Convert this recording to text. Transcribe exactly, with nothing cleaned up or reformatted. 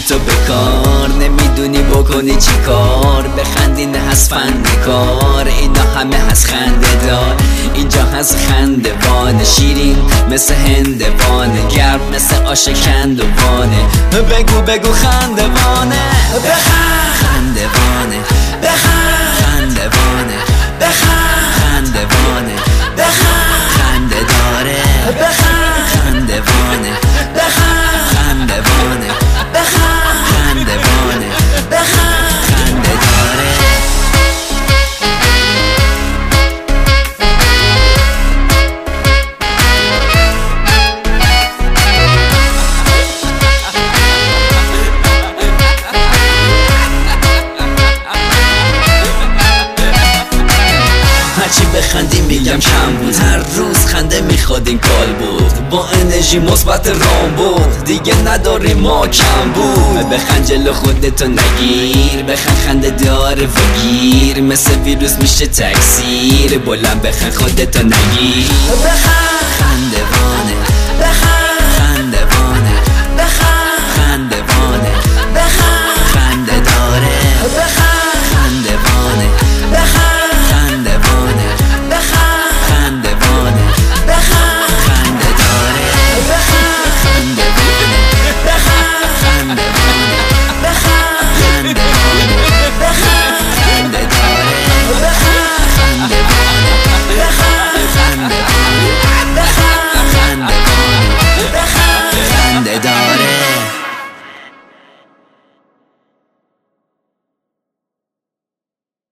تو بکار نمیدونی بکنی چی کار. بخندین هست فندکار، اینا همه هست خنده دار. اینجا هست خندوانه، شیرین مثل هندوانه، گرم مثل آش کندوانه. بگو بگو خندوانه، بخند خندوانه، بخند خندوانه، بخند خندوانه، بخند خنده داره، بخند خندوانه، بخند خندوانه، بخند خندوانه، بخند خنده داره. هرچی بخندی میگم کم بود، هر روز خنده میخواد این کال بود. با انرژی مثبت رام بود، دیگه نداری ما کم بود. بخند جلو خودتو نگیر، بخند خنده داره و گیر، مثل ویروس میشه تکثیر. بلند بخند خودتو نگیر، بخند خنده